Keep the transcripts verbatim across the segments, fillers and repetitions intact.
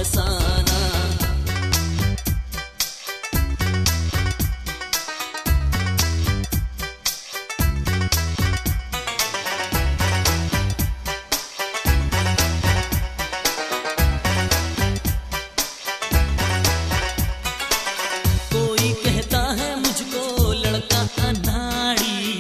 फसाना। कोई कहता है मुझको लड़का अनाड़ी,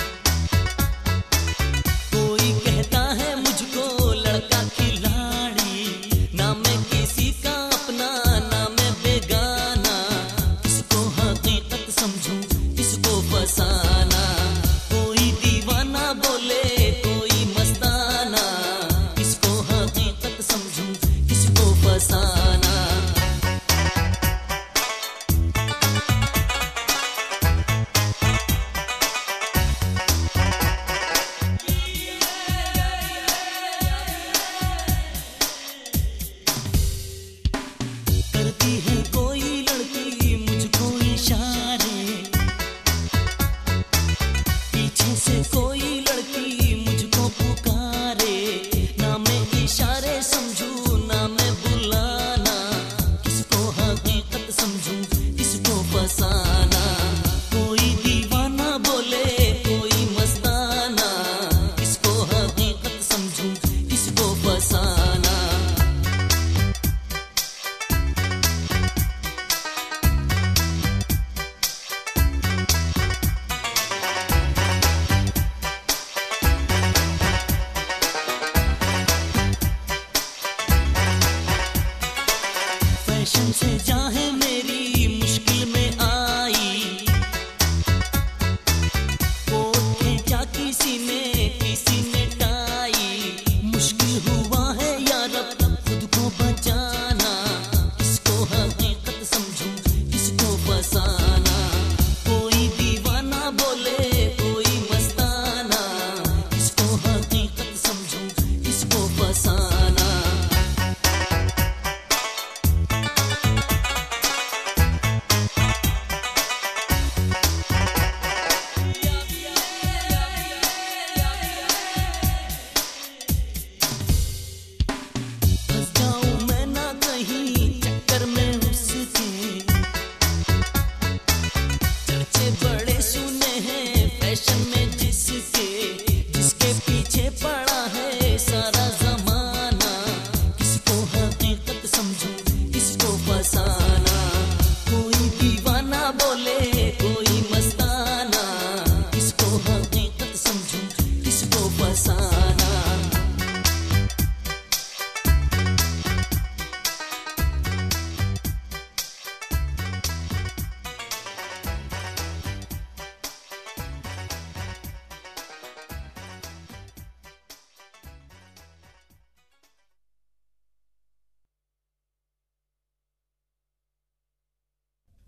कोई कहता है मुझको लड़का खिलाड़ी। ना मैं किसी का अपना ना मैं बेगाना, किसको हकीकत समझूं किसको फसाना। कोई दीवाना बोले कोई मस्ताना, किसको हकीकत समझूं किसको फसाना। करती है कोई लड़की मुझको इशारे, पीछे से कोई लड़की मुझको पुकारे। ना मैं इशारे समझूं ना मैं बुलाना, किसको हकीकत समझूं किसको फसाना। कोई दीवाना बोले कोई मस्ताना, किसको हकीकत समझूं किसको फसाना। फैशन से जाहे